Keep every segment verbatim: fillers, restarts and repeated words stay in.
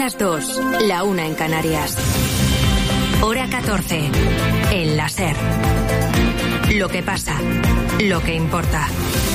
las dos, la una en Canarias. Hora catorce, en la SER. Lo que pasa, lo que importa.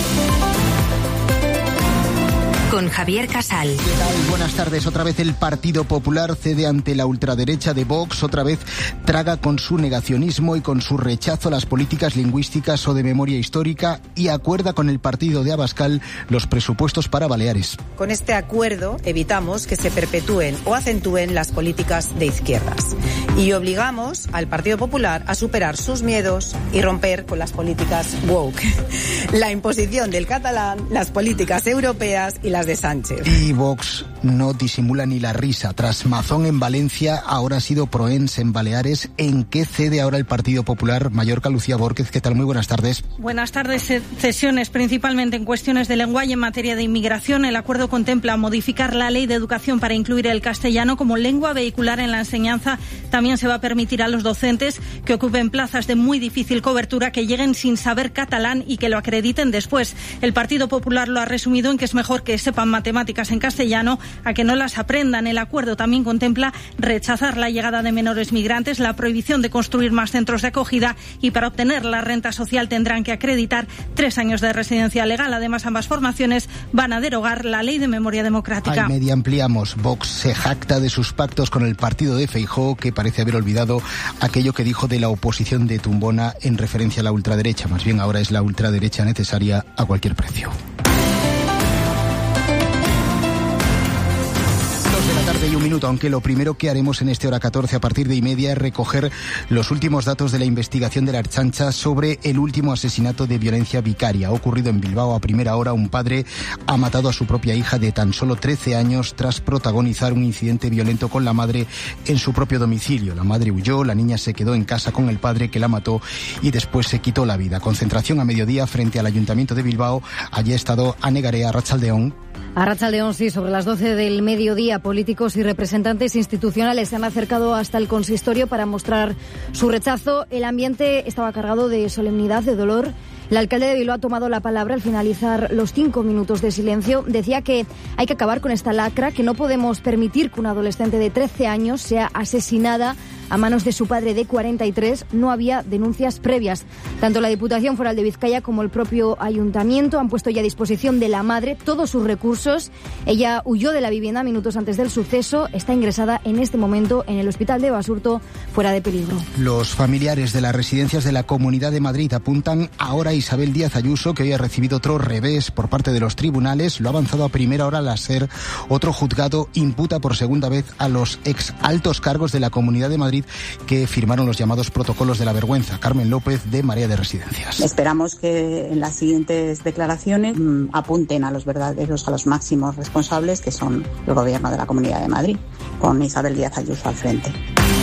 Con Javier Casal. ¿Qué tal? Buenas tardes. Otra vez el Partido Popular cede ante la ultraderecha de Vox. Otra vez traga con su negacionismo y con su rechazo a las políticas lingüísticas o de memoria histórica y acuerda con el partido de Abascal los presupuestos para Baleares. Con este acuerdo evitamos que se perpetúen o acentúen las políticas de izquierdas y obligamos al Partido Popular a superar sus miedos y romper con las políticas woke. La imposición del catalán, las políticas europeas y las de Sánchez. Y Vox no disimula ni la risa. Tras Mazón en Valencia, ahora ha sido Proens en Baleares. ¿En qué cede ahora el Partido Popular? Mallorca, Lucía Bórquez, ¿qué tal? Muy buenas tardes. Buenas tardes. Cesiones principalmente en cuestiones de lenguaje y en materia de inmigración. El acuerdo contempla modificar la ley de educación para incluir el castellano como lengua vehicular en la enseñanza. También se va a permitir a los docentes que ocupen plazas de muy difícil cobertura que lleguen sin saber catalán y que lo acrediten después. El Partido Popular lo ha resumido en que es mejor que sepan matemáticas en castellano a que no las aprendan. El acuerdo también contempla rechazar la llegada de menores migrantes, la prohibición de construir más centros de acogida y para obtener la renta social tendrán que acreditar tres años de residencia legal. Además, ambas formaciones van a derogar la ley de memoria democrática. Al media ampliamos. Vox se jacta de sus pactos con el partido de Feijóo, que parece haber olvidado aquello que dijo de la oposición de Tumbona en referencia a la ultraderecha. Más bien ahora es la ultraderecha necesaria a cualquier precio. Tarde y un minuto, aunque lo primero que haremos en este hora catorce a partir de y media es recoger los últimos datos de la investigación de la Ertzaintza sobre el último asesinato de violencia vicaria. Ha ocurrido en Bilbao a primera hora. Un padre ha matado a su propia hija de tan solo trece años tras protagonizar un incidente violento con la madre en su propio domicilio. La madre huyó, la niña se quedó en casa con el padre que la mató y después se quitó la vida. Concentración a mediodía frente al Ayuntamiento de Bilbao. Allí ha estado Ane Garea, Arratsaldeon. Arratsaldeon, sí, sobre las doce del mediodía, políticos y representantes institucionales se han acercado hasta el consistorio para mostrar su rechazo. El ambiente estaba cargado de solemnidad, de dolor. El alcalde de Bilbao ha tomado la palabra al finalizar los cinco minutos de silencio. Decía que hay que acabar con esta lacra, que no podemos permitir que una adolescente de trece años sea asesinada a manos de su padre de cuarenta y tres. No había denuncias previas. Tanto la Diputación Foral de Vizcaya como el propio Ayuntamiento han puesto ya a disposición de la madre todos sus recursos. Ella huyó de la vivienda minutos antes del suceso. Está ingresada en este momento en el hospital de Basurto, fuera de peligro. Los familiares de las residencias de la Comunidad de Madrid apuntan ahora a Isabel Díaz Ayuso, que hoy ha recibido otro revés por parte de los tribunales. Lo ha avanzado a primera hora la SER. Otro juzgado imputa por segunda vez a los ex altos cargos de la Comunidad de Madrid que firmaron los llamados protocolos de la vergüenza. Carmen López, de Marea de Residencias. Esperamos que en las siguientes declaraciones mmm, apunten a los verdaderos, a los máximos responsables, que son el Gobierno de la Comunidad de Madrid, con Isabel Díaz Ayuso al frente.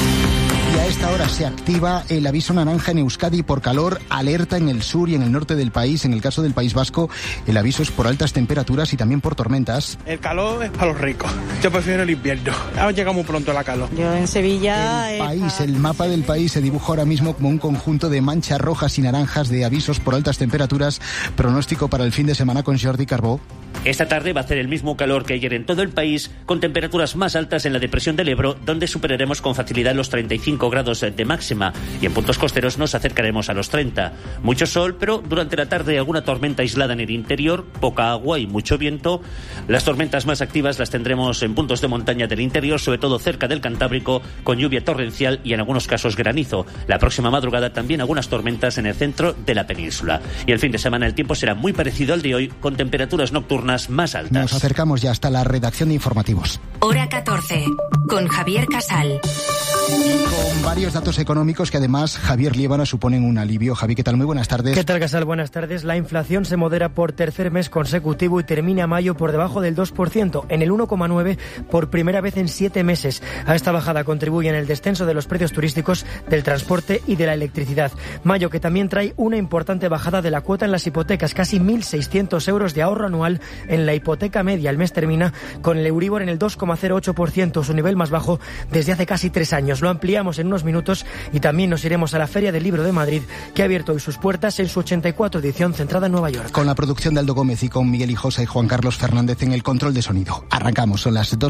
Y a esta hora se activa el aviso naranja en Euskadi por calor, alerta en el sur y en el norte del país. En el caso del País Vasco, el aviso es por altas temperaturas y también por tormentas. El calor es para los ricos. Yo prefiero el invierno. Ahora llega muy pronto la calor. Yo en Sevilla... El país, el mapa del país se dibuja ahora mismo como un conjunto de manchas rojas y naranjas de avisos por altas temperaturas. Pronóstico para el fin de semana con Jordi Carbó. Esta tarde va a hacer el mismo calor que ayer en todo el país, con temperaturas más altas en la depresión del Ebro, donde superaremos con facilidad los treinta y cinco grados de máxima, y en puntos costeros nos acercaremos a los treinta. Mucho sol, pero durante la tarde alguna tormenta aislada en el interior, poca agua y mucho viento. Las tormentas más activas las tendremos en puntos de montaña del interior, sobre todo cerca del Cantábrico, con lluvia torrencial y en algunos casos granizo. La próxima madrugada también algunas tormentas en el centro de la península. Y el fin de semana el tiempo será muy parecido al de hoy, con temperaturas nocturnas más altas. Nos acercamos ya hasta la redacción de informativos. Hora catorce, con Javier Casal. Con varios datos económicos que además Javier Liébana suponen un alivio. Javi, ¿qué tal? Muy buenas tardes. ¿Qué tal, Casal? Buenas tardes. La inflación se modera por tercer mes consecutivo y termina mayo por debajo del dos por ciento, en el uno coma nueve por ciento por primera vez en siete meses. A esta bajada contribuyen el descenso de los precios turísticos, del transporte y de la electricidad. Mayo que también trae una importante bajada de la cuota en las hipotecas, casi mil seiscientos euros de ahorro anual en la hipoteca media. El mes termina con el Euribor en el dos coma cero ocho por ciento, su nivel más bajo desde hace casi tres años. Lo ampliamos en unos minutos y también nos iremos a la Feria del Libro de Madrid, que ha abierto hoy sus puertas en su ochenta y cuatro edición centrada en Nueva York. Con la producción de Aldo Gómez y con Miguel Hijosa y Juan Carlos Fernández en el control de sonido. Arrancamos, son las dos.